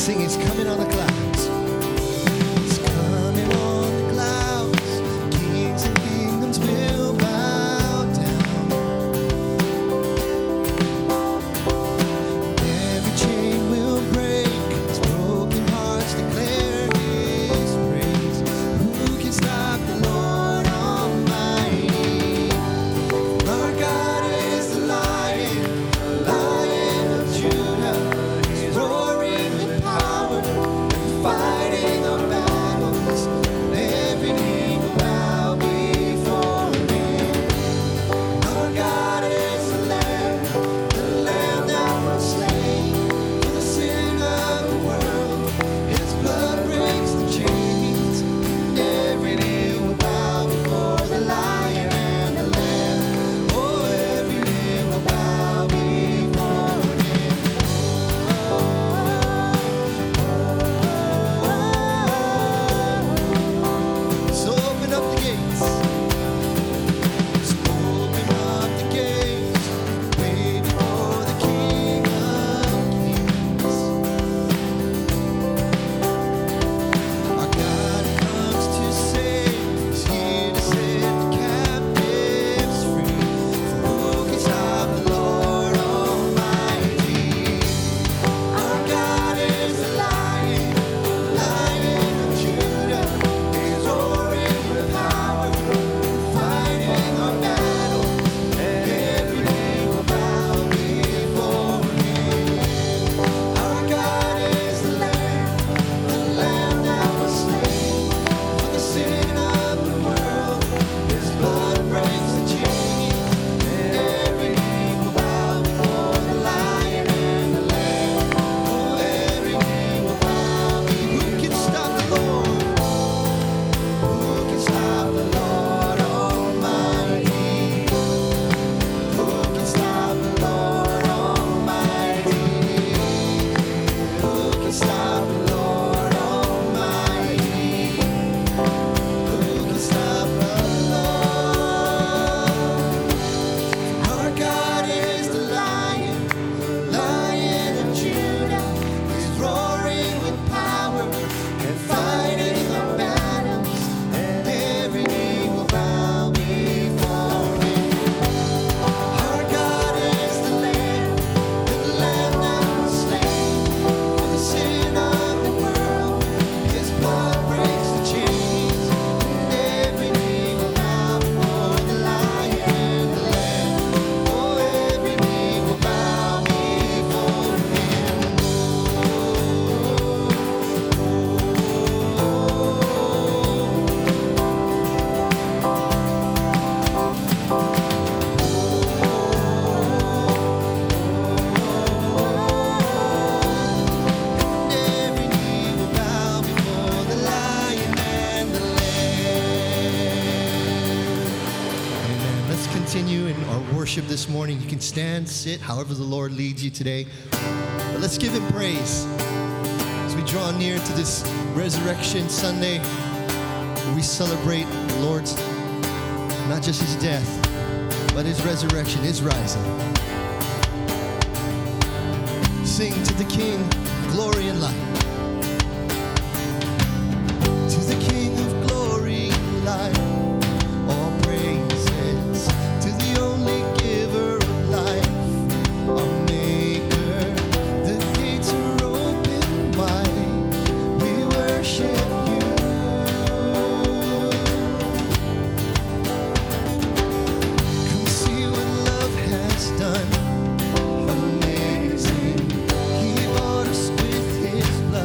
Sing, He's coming on the clouds. He's coming on the clouds. Kings and kingdoms will bow down. Every chain will break. His broken hearts declare His praise. Who can stop the Lord Almighty? Our God is the Lion, Lion of Judah. He's roaring with power, fighting our battles. Every knee will bow before Him. Our God is the Lamb that was slain for the sin of the world. His blood breaks the chains. Every knee will bow before the Lion and the Lamb. Oh, every knee will bow before Him. So open up the gates. So open up the gates. Way before the King of Kings. Our God comes to save. He's here to set the captives free. For who can stop the Lord Almighty? Our God is the Lion, Lion of Judah. He's roaring with power, fighting our battles. Every knee will bow before Him. Our God is the Lamb that was slain for the sin of the world. His blood breaks the chains. Every knee will bow before the Lion and the Lamb. Oh, every knee will bow. Who can stop the Lord? Who can stop the Lord Almighty? Who can stop the Lord Almighty? Who can stop the Lord Almighty? Who can stop the Lord? Our God is the Lion, Lion of Judah. He's roaring with power and fighting our battles. And every knee will bow before Him. Our God is the Lamb that was slain for the sin of the world. His blood breaks the chains. And every knee will bow before the Lion and the Lamb. Oh, every knee will bow before Him. Every knee will bow before the Lion and the Lamb. Amen. Let's continue in our worship this morning. You can stand, sit, however the Lord leads you today. But let's give Him praise as we draw near to this Resurrection Sunday, where we celebrate the Lord's, not just His death, but His resurrection, His rising. Sing to the King, glory and light. To the King of glory and light, all praises. To the only giver of life, our Maker. The gates are open wide. We worship You. Come see what love has done. Amazing. He bought us with His blood.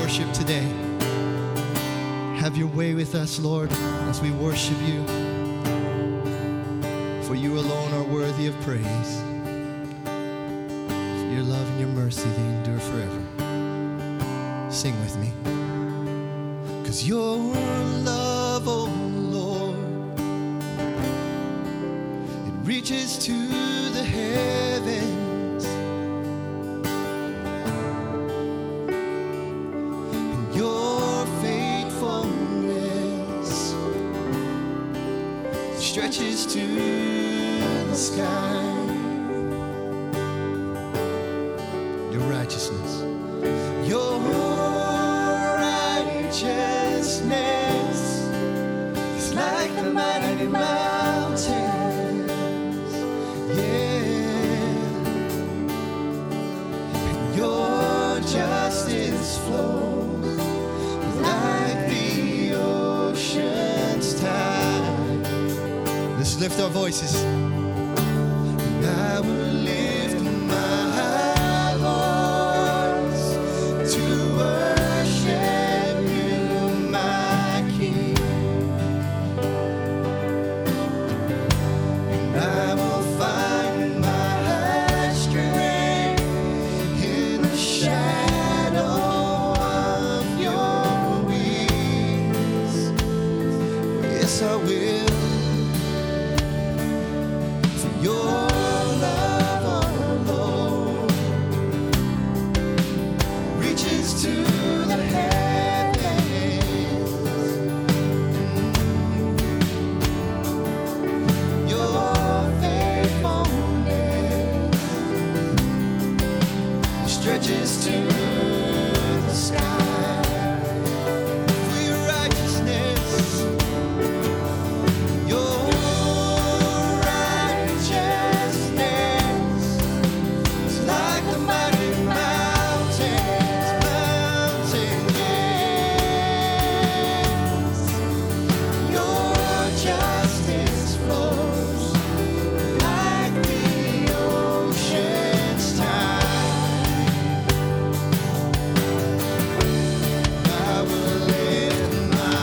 worship today. Have your way with us, Lord, as we worship you. For you alone are worthy of praise. For your love and your mercy, they endure forever. Sing with me. 'Cause your love, oh Lord, it reaches to the heavens, and your faithfulness stretches to the sky. Your righteousness, your righteousness is like the mighty mountains, yeah. And your justice flows like the ocean's tide. Let's lift our voices. And I will lift my voice to worship you, my King. And I will find my strength in the shadow of your wings. Yes, I will. For your love, oh Lord, reaches to the heavens. Your faithfulness stretches to the sky. For your righteousness, your righteousness is like the mighty mountains, yes. Your justice flows like the ocean's tide. I will lift my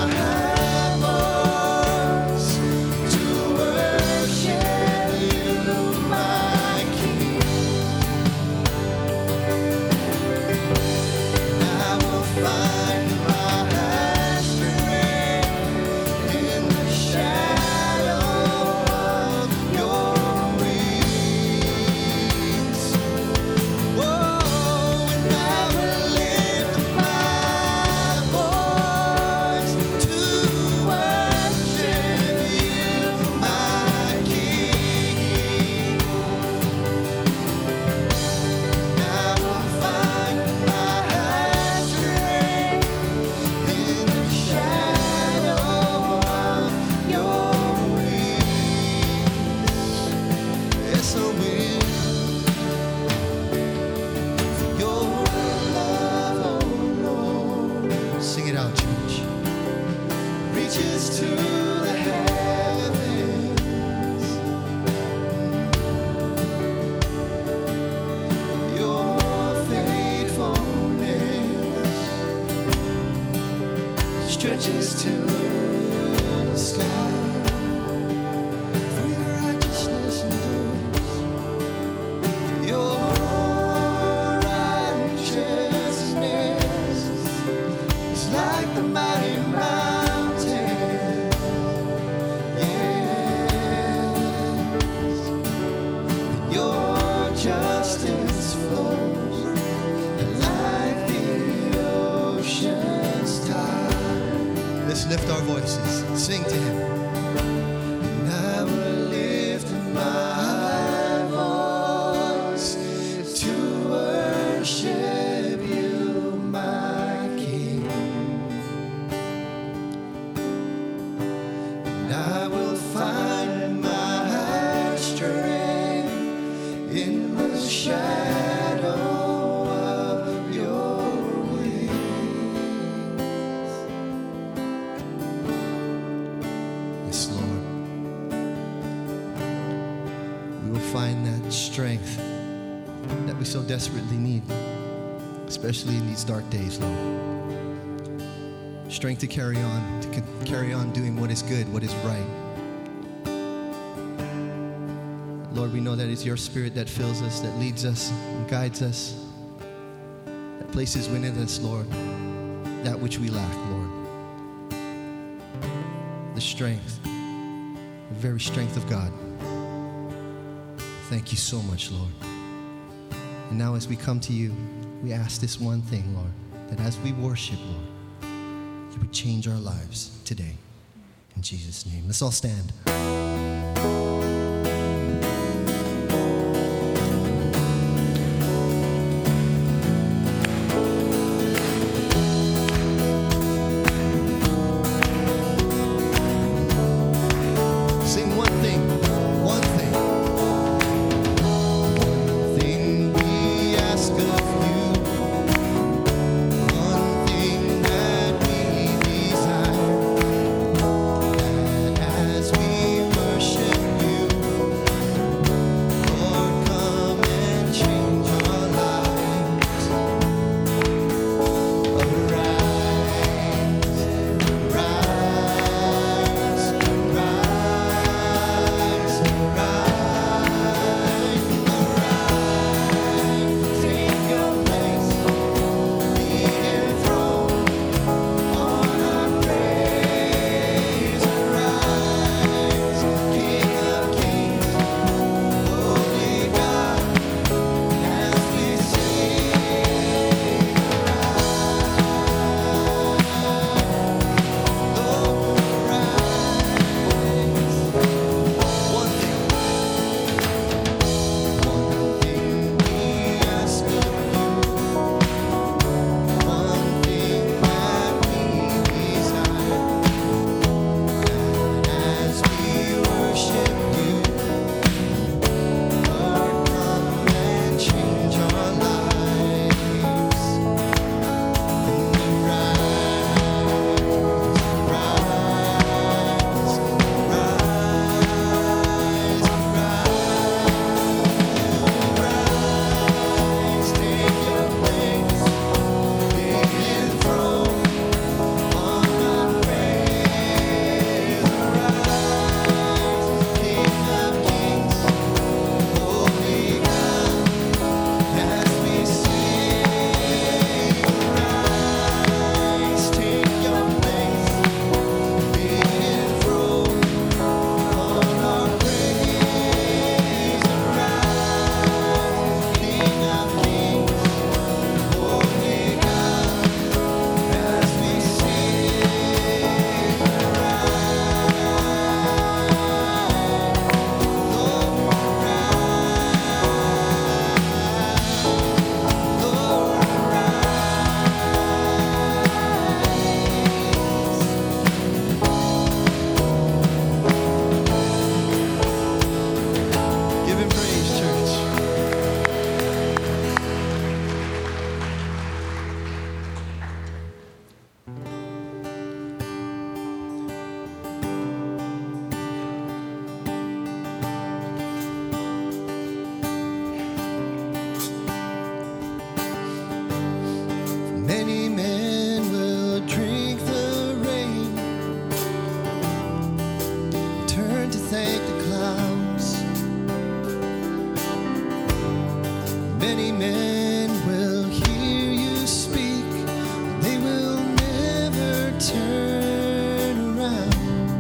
voice to worship you, my King. I will find my strength in the shadow of your wings. Whoa, and I will lift my voice to worship you, my King. I will find my strength in the shadow of your wings. Yes, I will. For your love, oh Lord. Sing it out, church. Reaches to the heavens. Your faithfulness stretches to the sky. For your righteousness endures. Your righteousness is like the mighty mountain, yes. Your justice flows like the ocean's tide. Let's lift our voices. Sing to him. And I will lift my voice to worship you, my King. And I will find my strength in the shadow of your wings. Yes, Lord. We will find that strength that we so desperately need. especially in these dark days, Lord. Strength to carry on doing what is good, what is right. Lord, we know that it's your Spirit that fills us, that leads us and guides us, that places within us, Lord, that which we lack, Lord. The strength, the very strength of God. Thank you so much, Lord. And now as we come to you, we ask this one thing, Lord, that as we worship, Lord, you would change our lives today. In Jesus' name. Let's all stand. Sing one thing, one thing. One thing we ask of you. One thing that we desire. That as we worship you, Lord, come and change our lives. Arise, arise, arise, arise, arise. Take your place, be enthroned on our praise. Arise, King of Kings, Holy God, as we sing. One thing we ask of you, one thing that we desire, that as we worship you, Lord, come and change our lives. Rise, take your place, be enthroned on our praise. Arise, King of Kings, Holy God, as we sing. Arise, take your place, be enthroned on our praise. Arise, King of Kings, Holy God, as we sing. Give him praise, church. Many men will drink the rain, turn to thank the clouds. Many men will hear you speak, they will never turn around.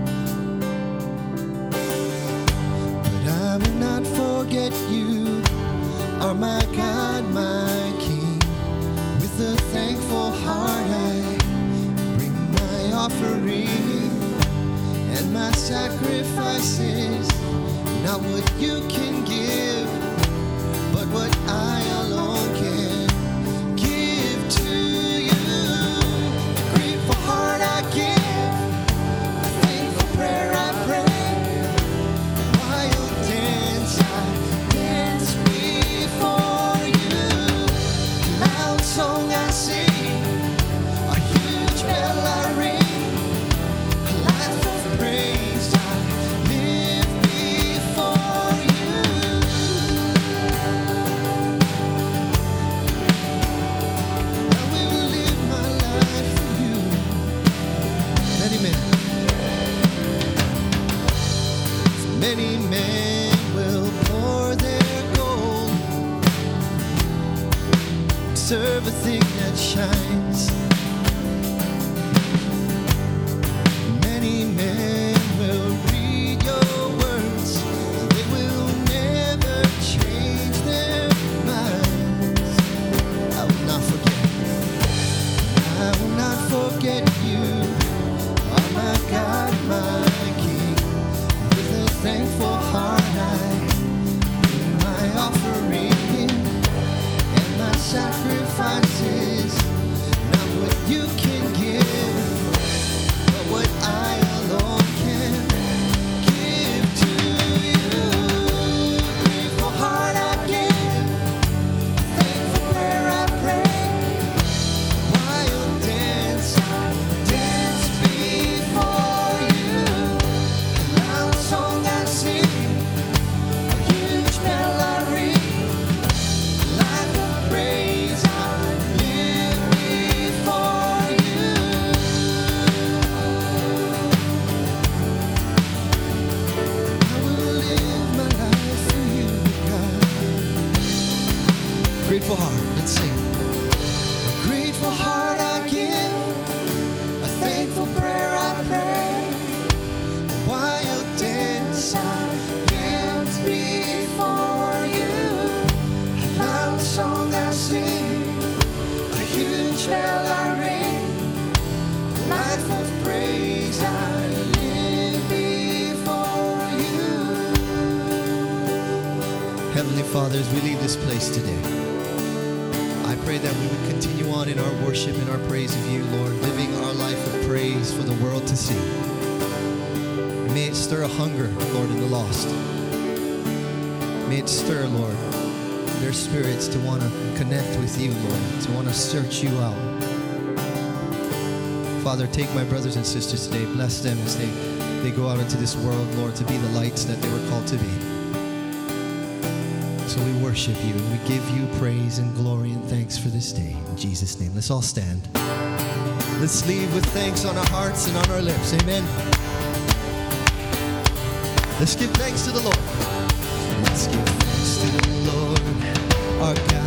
But I will not forget you, are my God, my King. With a thankful heart I bring my offering and my sacrifices, not what you can give, but what I alone can give to you. A grateful heart I give, a thankful prayer I pray, wild dance I dance before you, loud song I sing, a huge bell I ring, a life of praise I live before you. Many men will pour their gold, serve a thing that shines. Many men will read your words, and they will never change their minds. I will not forget. I will not forget you. Oh my God, my King. With a thankful heart I bring my offering and my sacrifices. Not what you can give, but what I alone can give to you. Grateful heart I give, thankful prayer I pray. Wild dance I dance before you. A loud song I sing, a huge bell I ring. Life of praise I live before you. I will live my life for you, God. Grateful heart, let's sing. A grateful heart I give, a thankful prayer I pray. A wild dance I dance before you. A loud song I sing, a huge bell I ring. Life of praise I live before you. Heavenly Father, as we leave this place today, I pray that we would continue on in our worship and our praise of you, Lord, living our life of praise for the world to see. May it stir a hunger, Lord, in the lost. May it stir, Lord, their spirits to want to connect with you, Lord, to want to search you out. Father, take my brothers and sisters today, bless them as they go out into this world, Lord, to be the lights that they were called to be. So we worship you and we give you praise and glory and thanks for this day. In Jesus' name, let's all stand. Let's leave with thanks on our hearts and on our lips. Amen. Let's give thanks to the Lord. Let's give thanks to the Lord, our God.